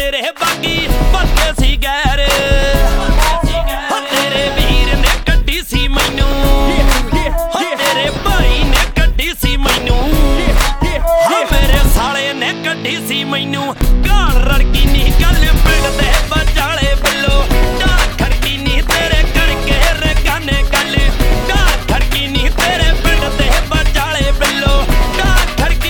तेरे बाकी पत्ते सी गैर तेरे वीर ने कड्डी सी मैनू तेरे भाई ने कड्डी सी मैनू मेरे साले ने कड्डी सी मैनू गाल रड़की नी गल पिंड दे बचाले बिल्लो गाल खड़की नी तेरे करके रगाने गल गाल खड़की नी तेरे पिंड दे बचाले बिल्लो गाल खड़की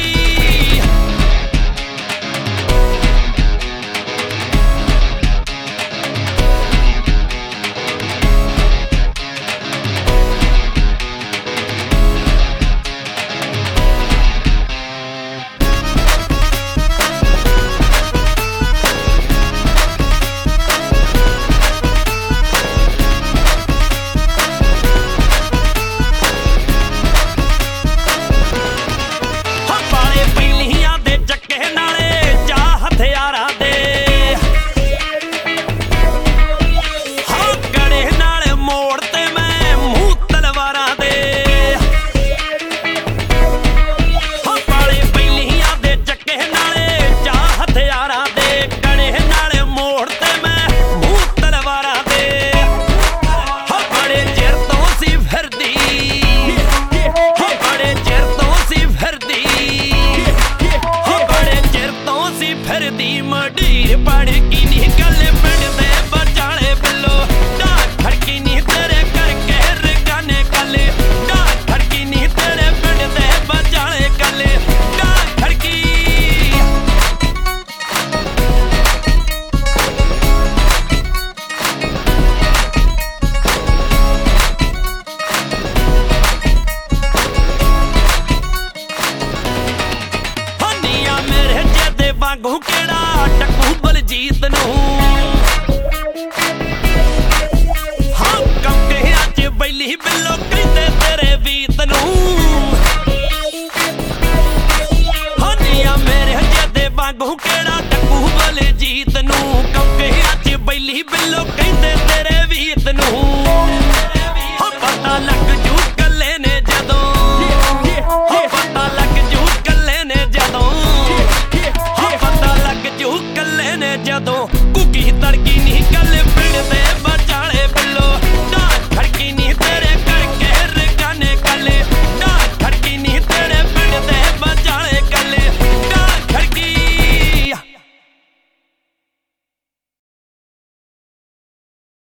फिरदी मडीर पड़की नी गल पिंड दे बचाले बिल्लो डाक खड़की नी तेरे करके रगाने गल डाक खड़की नी तेरे पिंड दे बचाले गल डाक खड़की हनिया मेरे जेदे वांगू केड़ा टकू बलजीत नू हाँ कंके अज बैली बिल्लो कहंदे तेरे वीत नू हनिया मेरे जेदे वांगू केड़ा टकू बलजीत नू कंके अज बैली बिल्लो कहंदे तेरे वीत नू हाँ पता लग जू कल्ले ने जदों हाँ पता लग जू कल्ले ने जदों कल्ले ने जदों कुकी तड़की नी गल